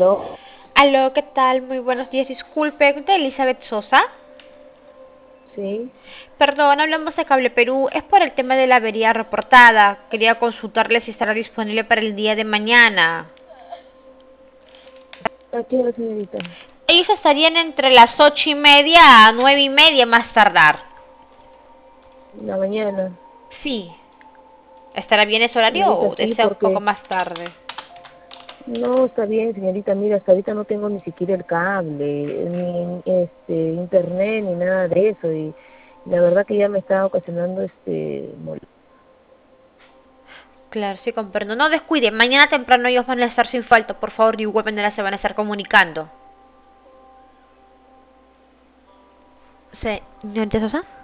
Aló, Aló, ¿qué tal? Muy buenos días. Disculpe, ¿de Elizabeth Sosa? sí. Perdón, hablamos de Cable Perú. Es por el tema de la avería reportada. Quería consultarle si estará disponible para el día de mañana. ¿A qué hora, señorita? Ellos estarían entre las 8:30 a 9:30 más tardar. La mañana. Sí. ¿Estará bien ese horario Señorita, o sí, desea un poco porque más tarde? no está bien, señorita. Mira, hasta ahorita no tengo ni siquiera el cable, ni internet, ni nada de eso. Y la verdad que ya me está ocasionando Claro, sí comprendo. No descuide, mañana temprano ellos van a estar sin falta. Por favor, de igual manera se van a estar comunicando. Señorita Sosa.